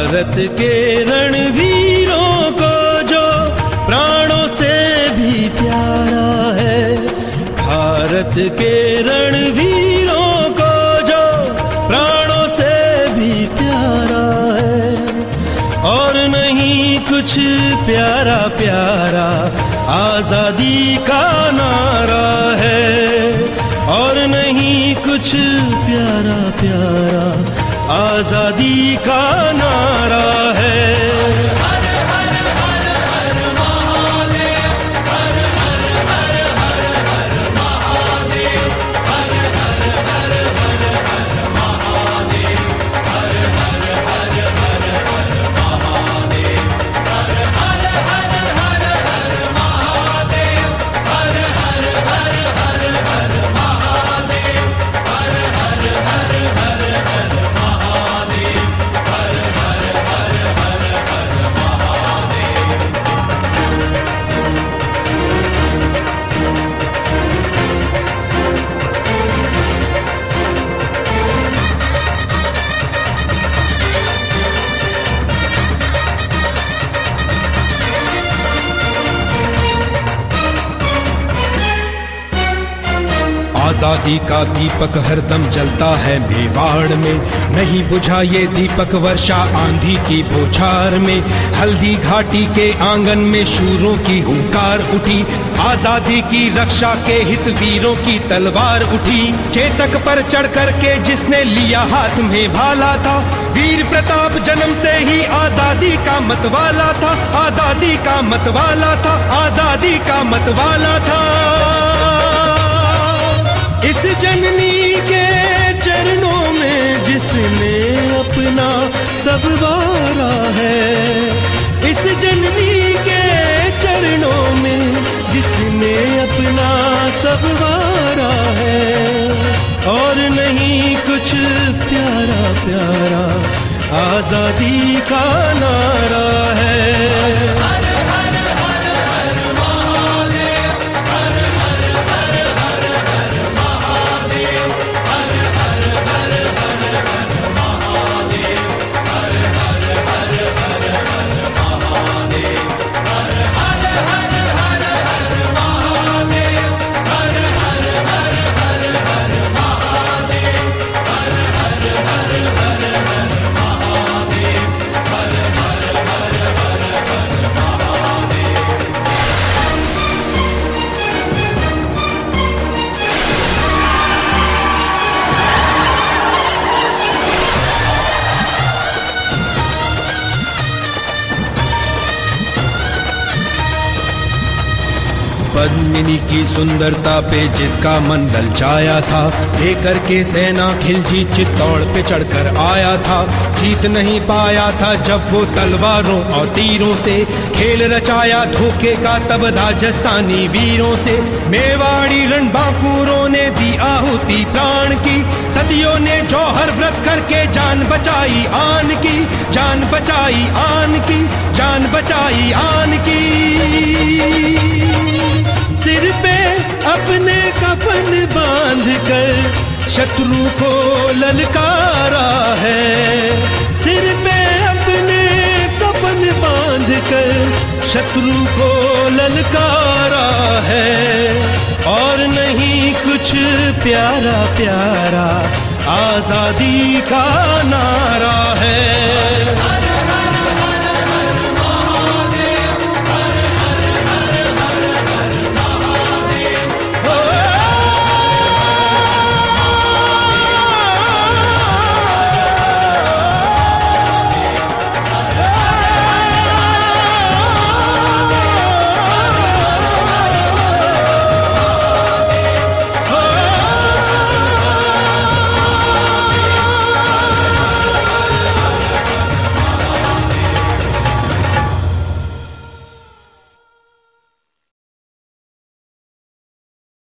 भारत के रणवीरों को जो प्राणों से भी प्यारा है, भारत के रणवीरों को जो प्राणों से भी प्यारा है। और नहीं कुछ प्यारा प्यारा आजादी का नारा है, और नहीं कुछ प्यारा प्यारा आजादी का नारा है। आजादी का दीपक हरदम जलता है मेवाड़ में, नहीं बुझा ये दीपक वर्षा आंधी की बौछार में। हल्दी घाटी के आंगन में शूरों की हुंकार उठी, आजादी की रक्षा के हित वीरों की तलवार उठी। चेतक पर चढ़ कर के जिसने लिया हाथ में भाला था, वीर प्रताप जन्म से ही आजादी का मतवाला था, आजादी का मतवाला था, आजादी का मतवाला था। इस जननी के चरणों में जिसने अपना सब वारा है, इस जननी के चरणों में जिसने अपना सब वारा है। और नहीं कुछ प्यारा प्यारा आजादी का नारा है। पद्मिनी की सुंदरता पे जिसका मन ललचाया था, लेकर के सेना खिलजी चित्तौड़ पे चढ़कर आया था। जीत नहीं पाया था जब वो तलवारों और तीरों से, खेल रचाया धोखे का तब राजस्थानी वीरों से। मेवाड़ी रणबांकुरों ने दी आहुति प्राण की, सदियों ने जौहर व्रत करके जान बचाई आन की, जान बचाई आन की, जान बचाई आन की। सिर पे अपने कफन बांध कर शत्रु को ललकारा है, सिर पे अपने कफन बांध कर शत्रु को ललकारा है। और नहीं कुछ प्यारा प्यारा आजादी का नारा है।